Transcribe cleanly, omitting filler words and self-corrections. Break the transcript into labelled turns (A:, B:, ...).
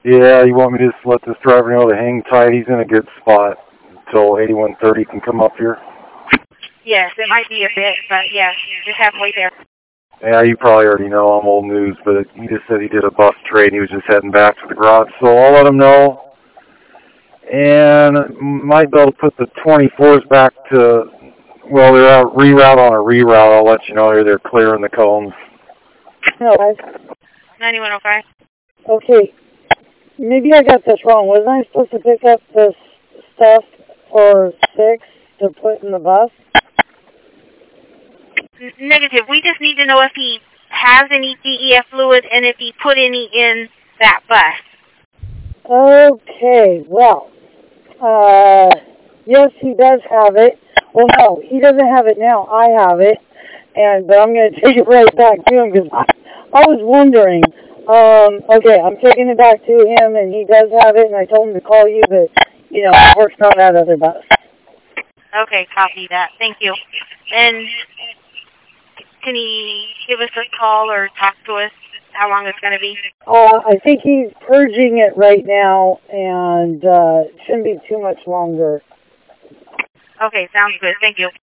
A: Yeah, you want me to just let this driver know to hang tight? He's in a good spot until 8130 can come up here.
B: Yes, it might be a bit, but yes, just halfway there.
A: Yeah, you probably already know I'm old news, but he just said he did a bus trade and he was just heading back to the garage. So I'll let him know. And might be able to put the 24s back to, well, they're out reroute on a reroute. I'll let you know here. They're clearing the cones.
C: Okay.
B: 9105.
C: Okay. Maybe I got this wrong. Wasn't I supposed to pick up this stuff for 6 to put in the bus?
B: Negative. We just need to know if he has any DEF fluid and if he put any in that bus.
C: Okay, well, yes, he does have it. Well, no, he doesn't have it now. I have it, but I'm going to take it right back to him because I was wondering. Okay, I'm taking it back to him, and he does have it, and I told him to call you, but, you know, it works on that other bus.
B: Okay, copy that. Thank you. And can he give us a call or talk to us how long it's going to be?
C: I think he's purging it right now, and it shouldn't be too much longer.
B: Okay, sounds good. Thank you.